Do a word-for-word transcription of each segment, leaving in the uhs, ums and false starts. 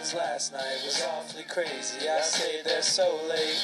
Cause last night was awfully crazy. I stayed there so late.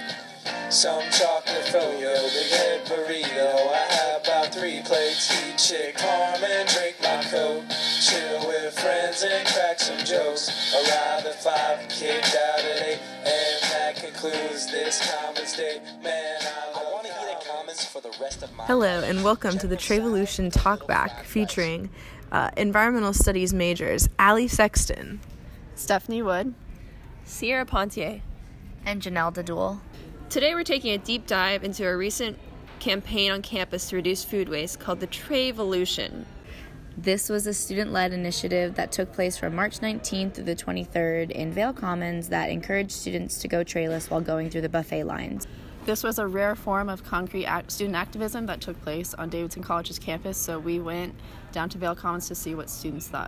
Some chocolate froyo, big head burrito. I had about three plates, eat chick parm and drink my coke. Chill with friends and crack some jokes. Arrive at five, kicked out at eight, and that concludes this Commons Day. Man, I love I want to eat at Commons for the rest of my Hello, and welcome to the Travolution Talkback featuring uh, environmental studies majors Allie Sexton, Stephanie Wood, Sierra Pontier, and Janelle Dadul. Today we're taking a deep dive into a recent campaign on campus to reduce food waste called the Travolution. This was a student-led initiative that took place from March nineteenth through the twenty-third in Vail Commons that encouraged students to go trayless while going through the buffet lines. This was a rare form of concrete act- student activism that took place on Davidson College's campus, so we went down to Vail Commons to see what students thought.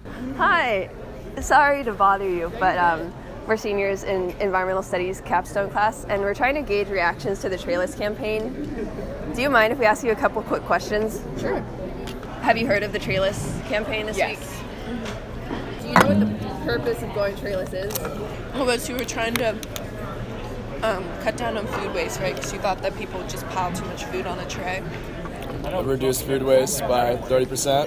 Hi, sorry to bother you, but um, we're seniors in environmental studies capstone class, and we're trying to gauge reactions to the Trayless campaign. Do you mind if we ask you a couple quick questions? Sure. Have you heard of the Trayless campaign this yes. week? Mm-hmm. Do you know what the purpose of going trayless is? Well, was you were trying to um, cut down on food waste, right? Because you thought that people would just pile too much food on a tray. Reduce food waste by thirty percent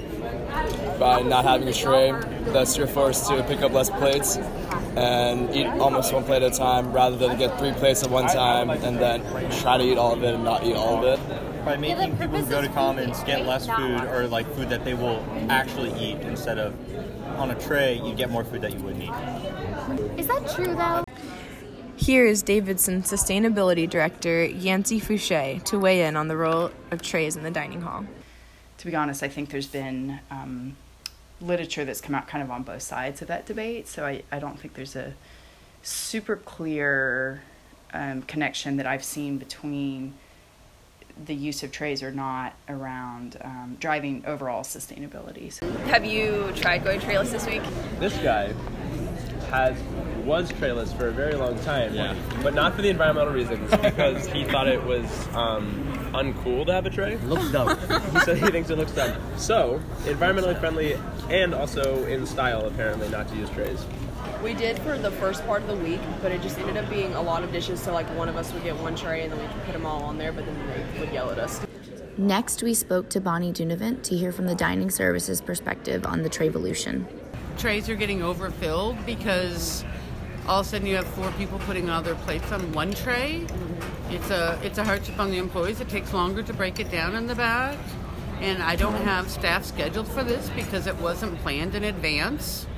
by not having a tray. Thus, you're forced to pick up less plates and eat almost one plate at a time rather than get three plates at one time and then try to eat all of it and not eat all of it. By making people who go to Commons get less food, or like food that they will actually eat, instead of on a tray, you get more food that you wouldn't eat. Is that true, though? Here is Davidson Sustainability Director Yancey Fouché to weigh in on the role of trays in the dining hall. To be honest, I think there's been um, literature that's come out kind of on both sides of that debate, so I, I don't think there's a super clear um, connection that I've seen between the use of trays or not around um, driving overall sustainability. So. Have you tried going trayless this week? This guy has was trayless for a very long time, yeah. But not for the environmental reasons, because he thought it was um, uncool to have a tray. It looks dumb. He said he thinks it looks dumb. So, environmentally friendly and also in style, apparently, not to use trays. We did for the first part of the week, but it just ended up being a lot of dishes, so like one of us would get one tray and then we could put them all on there, but then they would yell at us. Next, we spoke to Bonnie Dunavant to hear from the dining services perspective on the Travolution. Trays are getting overfilled because all of a sudden you have four people putting all their plates on one tray. It's a it's a hardship on the employees. It takes longer to break it down in the back. And I don't have staff scheduled for this because it wasn't planned in advance.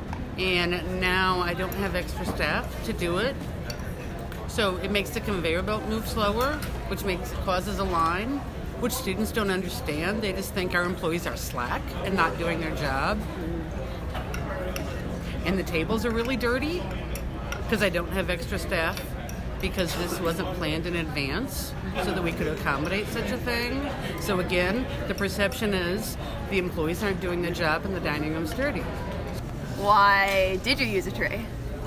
And now I don't have extra staff to do it. So it makes the conveyor belt move slower, which makes causes a line, which students don't understand. They just think our employees are slack and not doing their job. And the tables are really dirty because I don't have extra staff because this wasn't planned in advance so that we could accommodate such a thing. So again, the perception is the employees aren't doing their job and the dining room's dirty. Why did you use a tray?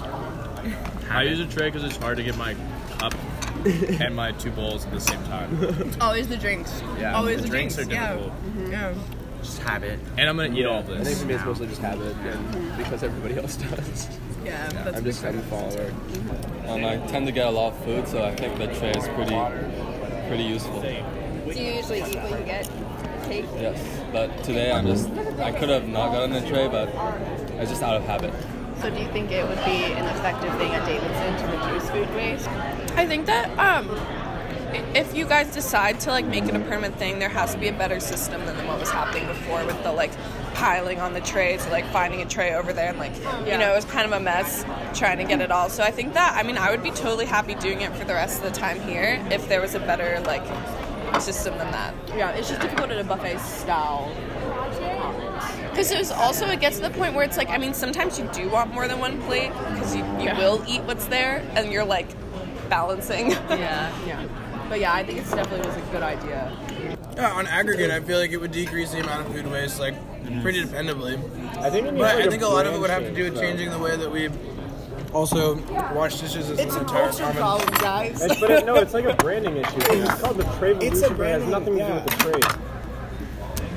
I use a tray because it's hard to get my cup and my two bowls at the same time. Always the drinks. Yeah, Always the, the drinks, drinks are difficult. Yeah. Mm-hmm. yeah. Just habit. And I'm going to eat yeah, all this. I think for me it's now. mostly just habit, and because everybody else does. Yeah, yeah that's I'm just I'm a follower. Um, I tend to get a lot of food, so I think the tray is pretty, pretty useful. Do you usually eat what you get? Take? Yes, but today I'm just, I could have not gotten the tray, but it's just out of habit. So do you think it would be an effective thing at Davidson to reduce food waste? I think that um, if you guys decide to like make it a permanent thing, there has to be a better system than what was happening before with the like piling on the trays, like finding a tray over there and like, you know, it was kind of a mess trying to get it all. So I think that, I mean, I would be totally happy doing it for the rest of the time here if there was a better like system than that. Yeah, it's just difficult at a buffet style. Because it was also, it gets to the point where it's like, I mean, sometimes you do want more than one plate because you, you yeah. will eat what's there and you're like balancing. Yeah, yeah. But yeah, I think it definitely was a good idea. Yeah, on aggregate, I feel like it would decrease the amount of food waste, like, pretty dependably. I think, but I think a lot of it would have to do with changing the way that we also wash dishes as it's an a entire culture problem, guys. It's, but it, no, it's like a branding issue. It's called the Travolution, but it has nothing to yeah. do with the trade.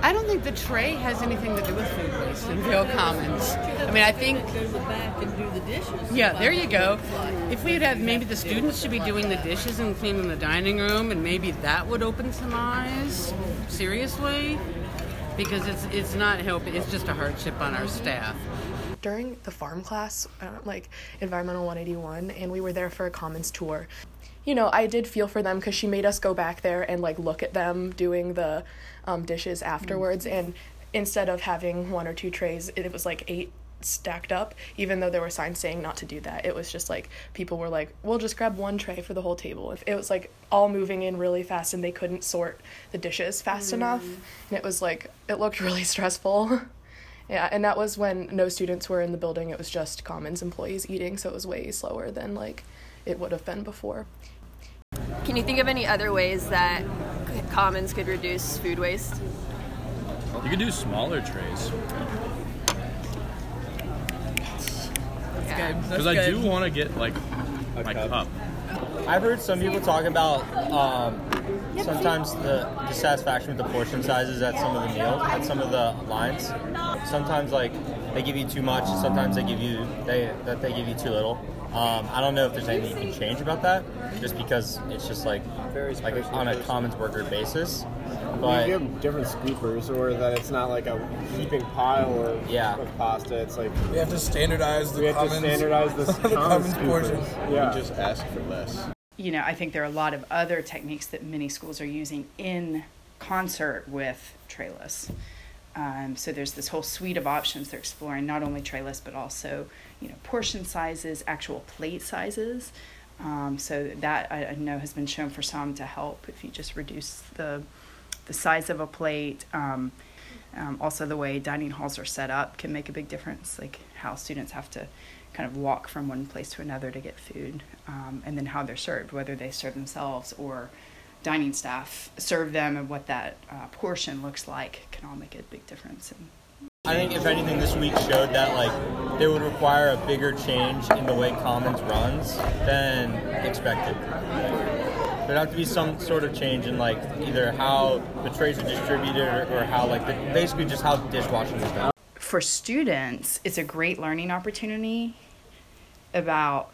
I don't think the tray has anything to do with food waste in Vail Commons. I mean, I think... Go to the back and do the dishes. Yeah, there you go. If we'd have, maybe the students should be doing the dishes and cleaning the dining room, and maybe that would open some eyes, seriously, because it's it's not helping, it's just a hardship on our staff. During the farm class, uh, like Environmental one eighty-one, and we were there for a commons tour, you know, I did feel for them because she made us go back there and like look at them doing the um, dishes afterwards, mm-hmm. and instead of having one or two trays, it, it was like eight stacked up, even though there were signs saying not to do that. It was just like people were like, we'll just grab one tray for the whole table. It was like all moving in really fast, and they couldn't sort the dishes fast mm-hmm. enough, and it was like, it looked really stressful. Yeah, and that was when no students were in the building. It was just Commons employees eating, so it was way slower than like it would have been before. Can you think of any other ways that Commons could reduce food waste? You could do smaller trays. Yeah. Because I do want to get like my cup. cup. I've heard some people talk about um, sometimes the dissatisfaction with the portion sizes at some of the meals, at some of the lines. Sometimes like they give you too much, sometimes they give you they that they give you too little. Um, I don't know if there's anything you can change about that, just because it's just like like on a Commons worker basis. But you have different scoopers, or that it's not like a heaping pile of, yeah. of pasta. It's like we have to standardize the we have commons, to standardize the, the commons portion. Yeah, we just ask for less. You know, I think there are a lot of other techniques that many schools are using in concert with trayless. Um, so there's this whole suite of options they're exploring, not only trayless, but also, you know, portion sizes, actual plate sizes. Um, so that I, I know has been shown for some to help if you just reduce the the size of a plate. Um, um, also, the way dining halls are set up can make a big difference, like how students have to kind of walk from one place to another to get food, um, and then how they're served, whether they serve themselves or dining staff serve them, and what that uh, portion looks like can all make a big difference. And I think if anything, this week showed that like they would require a bigger change in the way Commons runs than expected. There'd have to be some sort of change in like either how the trays are distributed or, or how like the, basically just how dishwashing is done. For students, it's a great learning opportunity about,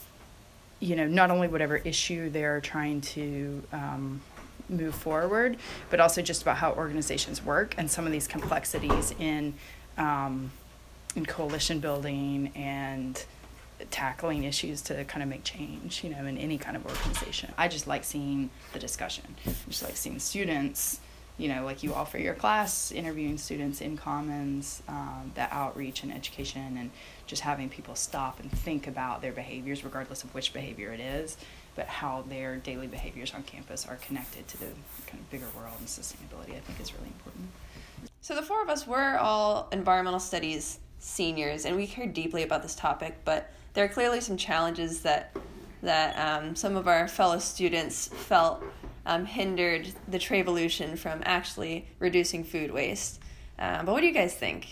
you know, not only whatever issue they're trying to um, move forward, but also just about how organizations work and some of these complexities in um, in coalition building and tackling issues to kind of make change, you know, in any kind of organization. I just like seeing the discussion. I just like seeing students, you know, like you all for your class, interviewing students in Commons, um, that outreach and education, and just having people stop and think about their behaviors, regardless of which behavior it is, but how their daily behaviors on campus are connected to the kind of bigger world, and sustainability, I think, is really important. So the four of us, we're all environmental studies seniors, and we care deeply about this topic, but there are clearly some challenges that that um, some of our fellow students felt um, hindered the Trayvolution from actually reducing food waste. Uh, but what do you guys think?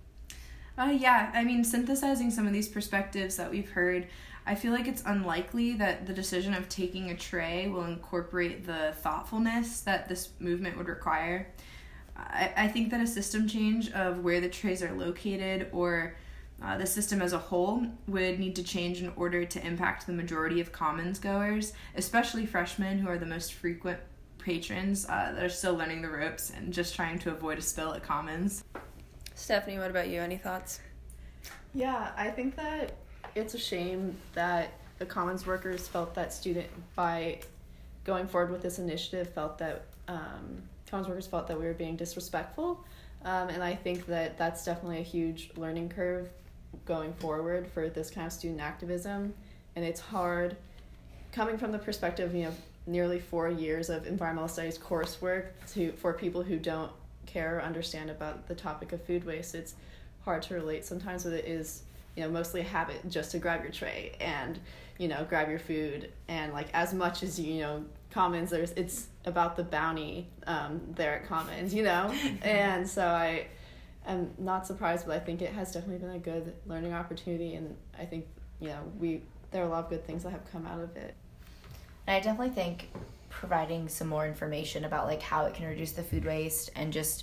Uh, yeah, I mean, synthesizing some of these perspectives that we've heard, I feel like it's unlikely that the decision of taking a tray will incorporate the thoughtfulness that this movement would require. I, I think that a system change of where the trays are located, or uh, the system as a whole, would need to change in order to impact the majority of Commons goers, especially freshmen who are the most frequent patrons uh, that are still learning the ropes and just trying to avoid a spill at Commons. Stephanie, what about you? Any thoughts? Yeah, I think that it's a shame that the Commons workers felt that student, by going forward with this initiative, felt that um, Commons workers felt that we were being disrespectful. Um, and I think that that's definitely a huge learning curve going forward for this kind of student activism. And it's hard, coming from the perspective, you know, nearly four years of environmental studies coursework, to for people who don't care or understand about the topic of food waste. It's hard to relate sometimes, but it is, you know, mostly a habit just to grab your tray and, you know, grab your food. And like, as much as, you know, Commons, there's, it's about the bounty um, there at Commons, you know? And so I am not surprised, but I think it has definitely been a good learning opportunity. And I think, you know, we, there are a lot of good things that have come out of it. And I definitely think providing some more information about like how it can reduce the food waste, and just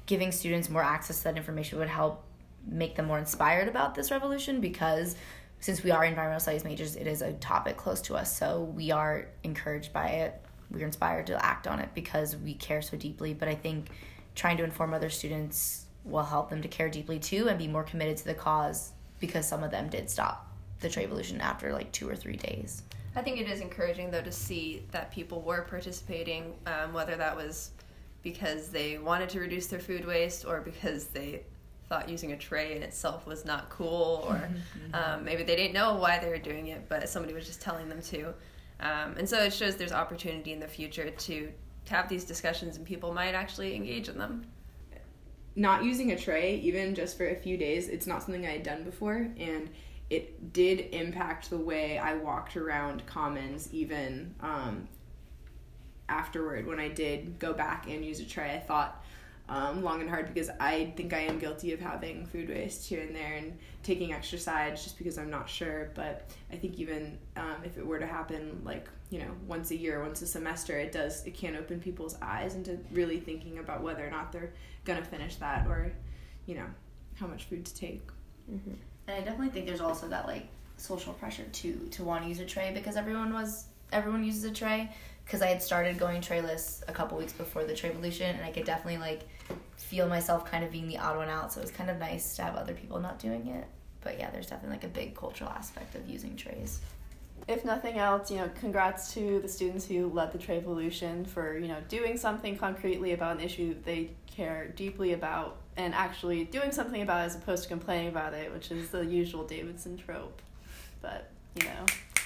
giving students more access to that information would help make them more inspired about this revolution, because since we are environmental studies majors, it is a topic close to us. So we are encouraged by it. We're inspired to act on it because we care so deeply. But I think trying to inform other students will help them to care deeply too and be more committed to the cause, because some of them did stop the Trayvolution after like two or three days. I think it is encouraging, though, to see that people were participating, um, whether that was because they wanted to reduce their food waste or because they thought using a tray in itself was not cool, or um, maybe they didn't know why they were doing it, but somebody was just telling them to. Um, and so it shows there's opportunity in the future to, to have these discussions, and people might actually engage in them. Not using a tray, even just for a few days, it's not something I had done before, and it did impact the way I walked around Commons even um, afterward. When I did go back and use a tray, I thought um, long and hard, because I think I am guilty of having food waste here and there and taking extra sides just because I'm not sure. But I think even um, if it were to happen, like, you know, once a year, once a semester, it does, it can open people's eyes into really thinking about whether or not they're going to finish that, or, you know, how much food to take. Mm-hmm. And I definitely think there's also that, like, social pressure too to want to use a tray, because everyone was everyone uses a tray. Because I had started going trayless a couple weeks before the Trayvolution, and I could definitely like feel myself kind of being the odd one out. So it was kind of nice to have other people not doing it. But yeah, there's definitely like a big cultural aspect of using trays. If nothing else, you know, congrats to the students who led the Trayvolution for, you know, doing something concretely about an issue that they care deeply about, and actually doing something about it as opposed to complaining about it, which is the usual Davidson trope. But, you know.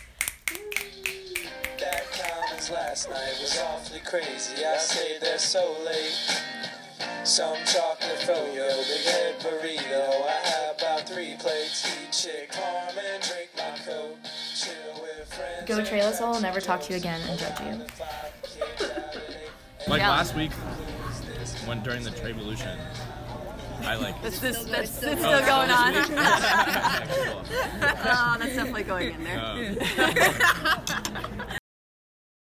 That Commons last night was awfully crazy. I stayed there so late. Some chocolate froyo, big head burrito. I had about three plates. Eat chick parm and drink my coke. Chill with friends. Go trayless, I'll never talk to you again and judge you. Like Yeah. last week, when during the Trayvolution, I like. That's this. That's, Oh, that's still going on. this week? Oh, that's definitely going in there. Oh.